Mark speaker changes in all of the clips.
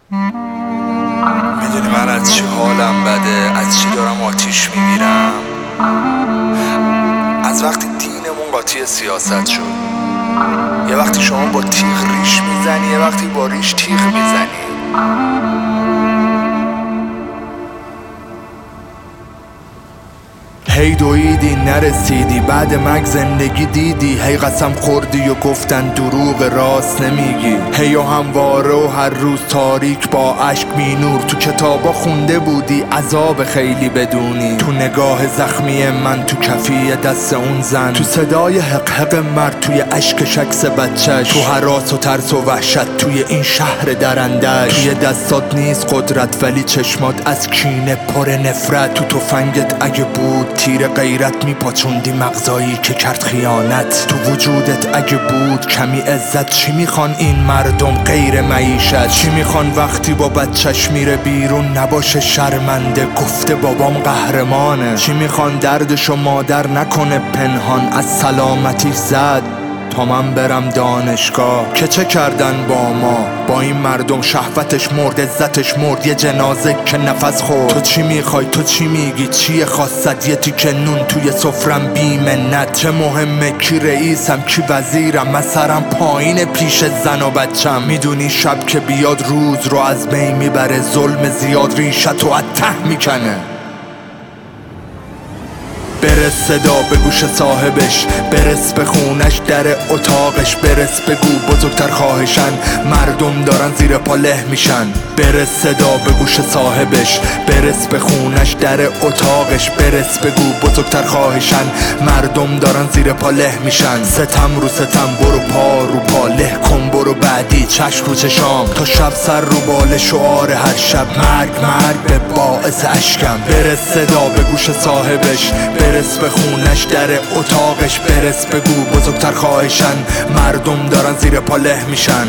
Speaker 1: میدونی من از چی حالم بده، از چی دارم آتیش میگیرم؟ از وقتی دینمون قاطی سیاست شد. یه وقتی شما با تیغ ریش میزنی، یه وقتی با ریش تیغ میزنی. هی دویدی نرسیدی، بعد مرگ زندگی دیدی. هی قسم خوردی و گفتن دروغ راست نمیگی. هی و همواره و هر روز تاریک با عشق می نور. تو کتابا خونده بودی عذاب خیلی بدونی. تو نگاه زخمی من، تو کفی دست اون زن، تو صدای حق حق مرد، توی اشک شکس بچهش، تو هراس و ترس و وحشت توی این شهر درندش. توی دستات نیست قدرت ولی چشمات از کینه پر نفرت. تو تفنگت اگه بود تیر غیرت میپاچوندی مغزایی که کرد خیانت. تو وجودت اگه بود کمی عزت، چی میخوان این مردم غیر معیشت؟ چی میخوان وقتی با بچهش میره بیرون نباشه شرمنده گفته بابام قهرمانه؟ چی میخوان دردشو مادر نکنه پنهان؟ از سلامتی زد تا من برم دانشگاه. که چه کردن با ما؟ با این مردم شهوتش مرد، عزتش مرد، یه جنازه که نفس خورد. تو چی میخوای؟ تو چی میگی؟ چیه خواستت؟ یه تیکه نون توی سفرم بی منت. چه مهمه کی رئیسم کی وزیرم؟ من سرم پایین پیش زن و بچم. میدونی شب که بیاد روز رو از بین میبره. ظلم زیاد ریشتو از ته میکنه. برس صدا به گوش صاحبش، برس به خونش در اتاقش. برس بگو بزرگتر خواهشن، مردم دارن زیر پا له میشن. برس صدا به گوش صاحبش، برس به خونش در اتاقش. برس بگو بزرگتر خواهشن، مردم دارن زیر پا له میشن. ستم رو ستم، برو پا رو پا، له کن برو بعدی، چشم رو چشام تا شب سر رو بال شعار هر شب. مرگ مرگ به باعث اشکم. برس صدا به گوش صاحبش، برس به خونش در اتاقش. برس بگو بزرگتر خواهشن، مردم دارن زیر پا له میشن.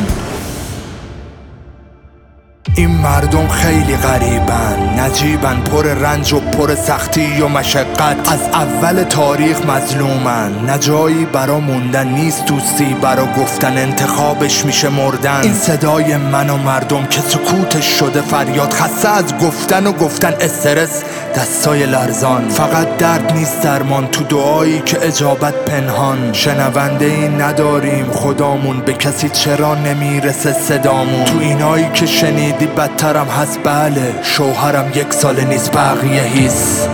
Speaker 1: این مردم خیلی غریبن، نجیبن، پر رنج و پر سختی و مشقت. از اول تاریخ مظلومن، نه جایی برا موندن نیست، دوستی برا گفتن، انتخابش میشه مردن. این صدای من و مردم که سکوتش شده فریاد، خسته از گفتن و گفتن، استرس دستای لرزان. فقط درد نیست درمان، تو دعایی که اجابت پنهان. شنونده ای نداریم خدامون، به کسی چرا نمیرسه صدامون؟ تو اینایی که شنیدی بدترم هست، بله شوهرم 1 سال نیست بقیه هیست.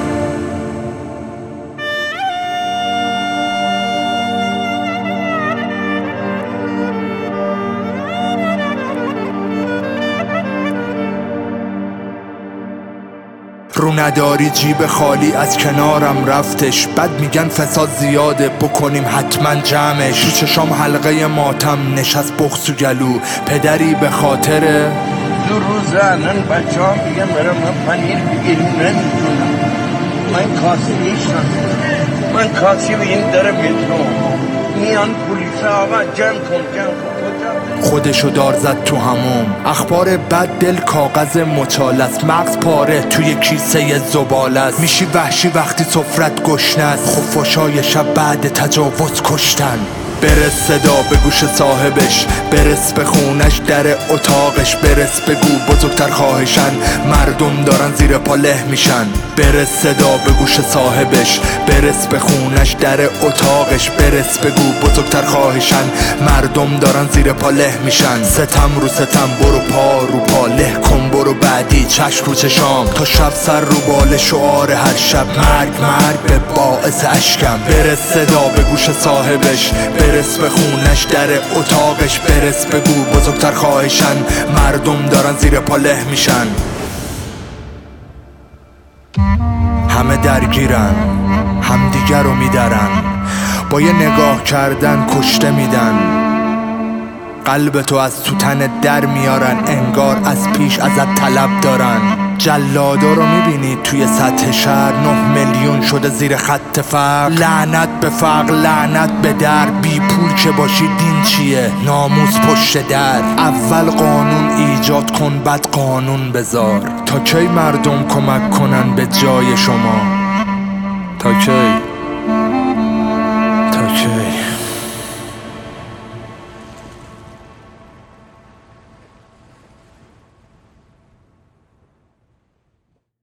Speaker 1: رو نداری جیب خالی از کنارم رفتش. بد میگن فساد زیاده بکنیم حتما جمعش. تو چشام حلقه ماتم نشست بغض و گلو. پدری به خاطر
Speaker 2: 2 روز الان بچه ها میگن برای من پنیر بگیریم نمیتونم. من کاسی نیستم، من کاسی به این در مترو میان پولیس آقا جمع کن
Speaker 1: خودشو دار زد تو هموم. اخبار بد دل کاغذ مچاله است، مغز پاره توی کیسه زباله است. میشی وحشی وقتی سفرت گشنه است، خفاشای شب بعد تجاوز کشتن. برس صدا به گوش صاحبش، برس به خونش در اتاقش. برس بگو بزرگتر خواهشن، مردم دارن زیر پا له میشن. برس صدا به گوش صاحبش، برس به خونش در اتاقش. برس بگو بزرگتر خواهشن، مردم دارن زیر پا له میشن. ستم رو ستم، برو پا رو پا، له کن برو بعدی، چشم رو چشام تا شب سر رو بال شعار هر شب. مرگ مرگ به باعث اشکم. برس صدا به گوش صاحبش، برس به خونش در اتاقش. برس بگو بزرگتر خواهشن، مردم دارن زیر پا له میشن. همه درگیرن، همدیگر رو میدرن، با یه نگاه کردن کشته میدن. قلبتو از تو تن در میارن، انگار از پیش ازت طلب دارن. جلادا رو میبینی توی سطح شهر، 9 میلیون شده زیر خط فقر. لعنت به فقر، لعنت به در، بی پول که باشی دین چیه؟ ناموس پشت در. اول قانون ایجاد کن بعد قانون بذار. تا کی مردم کمک کنن به جای شما؟ تا کی؟